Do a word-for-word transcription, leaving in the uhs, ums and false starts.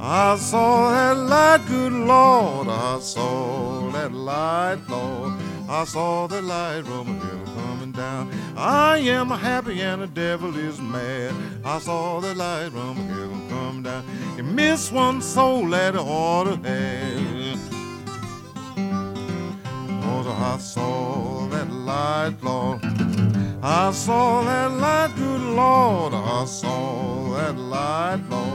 I saw that light, good Lord, I saw that light, Lord. I saw the light from heaven coming down. I am happy and the devil is mad. I saw the light from heaven come down. You miss one soul that ought to have. Cause I saw that light, Lord. I saw that light, good Lord. I saw that light, Lord.